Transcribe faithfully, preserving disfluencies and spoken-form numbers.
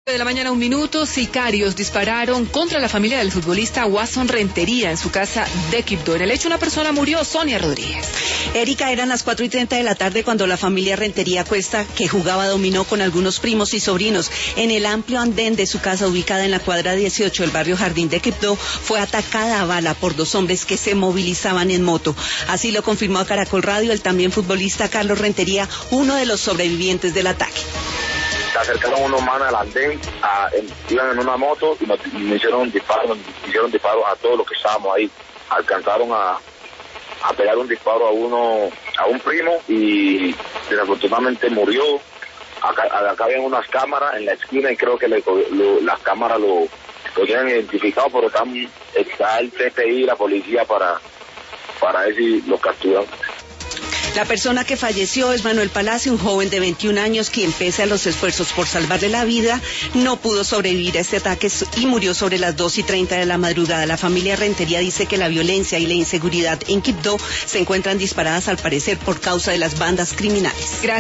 De la mañana, un minuto, sicarios dispararon contra la familia del futbolista Wasson Rentería en su casa de Quibdó. En el hecho, una persona murió, Sonia Rodríguez. Erika, eran las cuatro y treinta de la tarde cuando la familia Rentería Cuesta, que jugaba dominó con algunos primos y sobrinos en el amplio andén de su casa ubicada en la cuadra dieciocho del barrio Jardín de Quibdó, fue atacada a bala por dos hombres que se movilizaban en moto. Así lo confirmó a Caracol Radio el también futbolista Carlos Rentería, uno de los sobrevivientes del ataque. Se acercaron unos manos al andén, a, en, iban en una moto y nos, y nos hicieron disparos, hicieron disparos a todos los que estábamos ahí. Alcanzaron a, a pegar un disparo a uno, a un primo y desafortunadamente murió. Acá, acá habían unas cámaras en la esquina y creo que le, lo, las cámaras lo, lo tienen identificado, pero están, está el C T I y la policía para, para ver si lo capturan. La persona que falleció es Manuel Palacio, un joven de veintiún años, quien pese a los esfuerzos por salvarle la vida, no pudo sobrevivir a este ataque y murió sobre las dos y treinta de la madrugada. La familia Rentería dice que la violencia y la inseguridad en Quibdó se encuentran disparadas al parecer por causa de las bandas criminales. Gracias.